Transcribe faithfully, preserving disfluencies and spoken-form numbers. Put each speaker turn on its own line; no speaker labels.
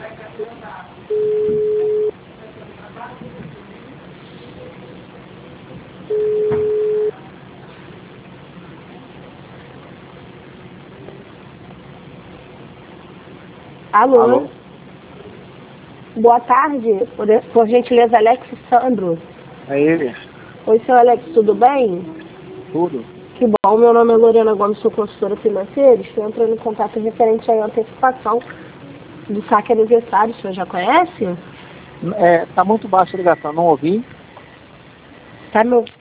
Alô?
Alô?
Boa tarde, por, por gentileza, Alex Sandro.
É ele?
Oi, seu Alex, tudo bem?
Tudo?
Que bom, meu nome é Lorena Gomes, sou consultora financeira. Estou entrando em contato referente à antecipação do saque aniversário. O senhor já conhece?
É, tá muito baixa a ligação, não ouvi.
Tá, meu,